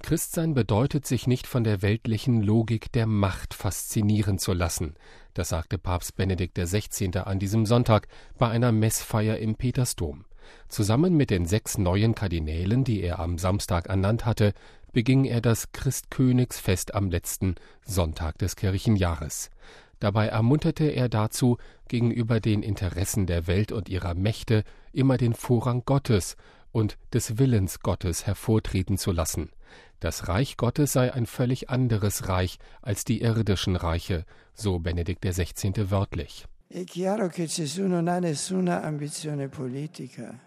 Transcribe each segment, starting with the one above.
Christsein bedeutet, sich nicht von der weltlichen Logik der Macht faszinieren zu lassen. Das sagte Papst Benedikt XVI. An diesem Sonntag bei einer Messfeier im Petersdom. Zusammen mit den 6 neuen Kardinälen, die er am Samstag ernannt hatte, beging er das Christkönigsfest am letzten Sonntag des Kirchenjahres. Dabei ermunterte er dazu, gegenüber den Interessen der Welt und ihrer Mächte immer den Vorrang Gottes und des Willens Gottes hervortreten zu lassen. Das Reich Gottes sei ein völlig anderes Reich als die irdischen Reiche, so Benedikt XVI. Wörtlich. È chiaro che Gesù non ha nessuna ambizione politica.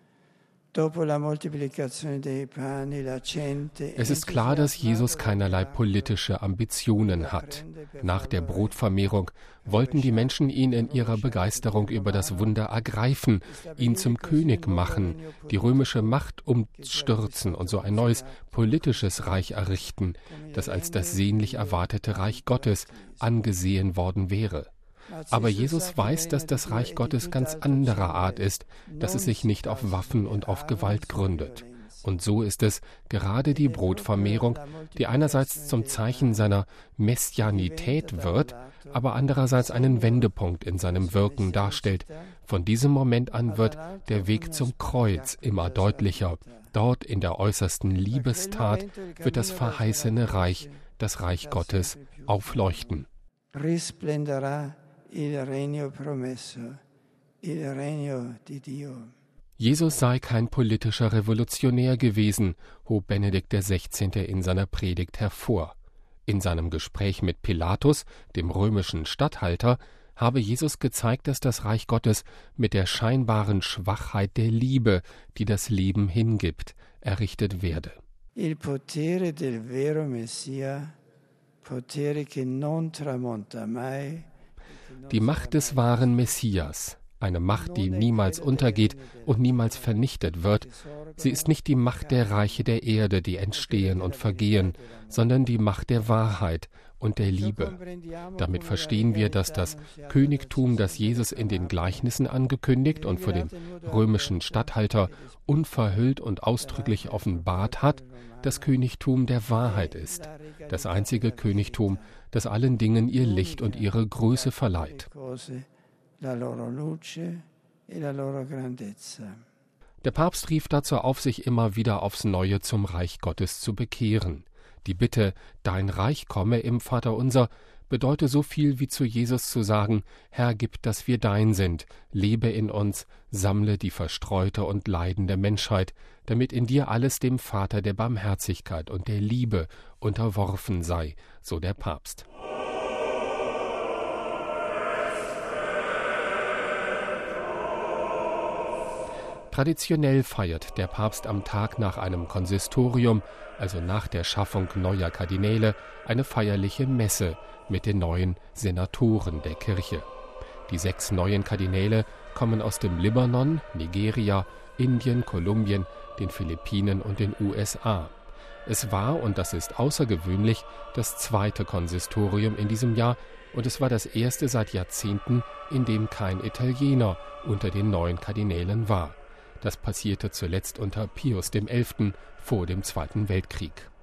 Es ist klar, dass Jesus keinerlei politische Ambitionen hat. Nach der Brotvermehrung wollten die Menschen ihn in ihrer Begeisterung über das Wunder ergreifen, ihn zum König machen, die römische Macht umstürzen und so ein neues politisches Reich errichten, das als das sehnlich erwartete Reich Gottes angesehen worden wäre. Aber Jesus weiß, dass das Reich Gottes ganz anderer Art ist, dass es sich nicht auf Waffen und auf Gewalt gründet. Und so ist es gerade die Brotvermehrung, die einerseits zum Zeichen seiner Messianität wird, aber andererseits einen Wendepunkt in seinem Wirken darstellt. Von diesem Moment an wird der Weg zum Kreuz immer deutlicher. Dort in der äußersten Liebestat wird das verheißene Reich, das Reich Gottes, aufleuchten. Il regno promesso, il regno di Dio. Jesus sei kein politischer Revolutionär gewesen, hob Benedikt XVI. In seiner Predigt hervor. In seinem Gespräch mit Pilatus, dem römischen Statthalter, habe Jesus gezeigt, dass das Reich Gottes mit der scheinbaren Schwachheit der Liebe, die das Leben hingibt, errichtet werde. Il potere del vero Messia, potere che non tramonta mai. Die Macht des wahren Messias, eine Macht, die niemals untergeht und niemals vernichtet wird. Sie ist nicht die Macht der Reiche der Erde, die entstehen und vergehen, sondern die Macht der Wahrheit und der Liebe. Damit verstehen wir, dass das Königtum, das Jesus in den Gleichnissen angekündigt und vor dem römischen Statthalter unverhüllt und ausdrücklich offenbart hat, das Königtum der Wahrheit ist, das einzige Königtum, das allen Dingen ihr Licht und ihre Größe verleiht. Der Papst rief dazu auf, sich immer wieder aufs Neue zum Reich Gottes zu bekehren. Die Bitte, dein Reich komme im Vaterunser, bedeute so viel wie zu Jesus zu sagen, Herr, gib, dass wir dein sind, lebe in uns, sammle die verstreute und leidende Menschheit, damit in dir alles dem Vater der Barmherzigkeit und der Liebe unterworfen sei, so der Papst. Traditionell feiert der Papst am Tag nach einem Konsistorium, also nach der Schaffung neuer Kardinäle, eine feierliche Messe mit den neuen Senatoren der Kirche. Die 6 neuen Kardinäle kommen aus dem Libanon, Nigeria, Indien, Kolumbien, den Philippinen und den USA. Es war, und das ist außergewöhnlich, das 2. Konsistorium in diesem Jahr und es war das erste seit Jahrzehnten, in dem kein Italiener unter den neuen Kardinälen war. Das passierte zuletzt unter Pius XI. Vor dem Zweiten Weltkrieg.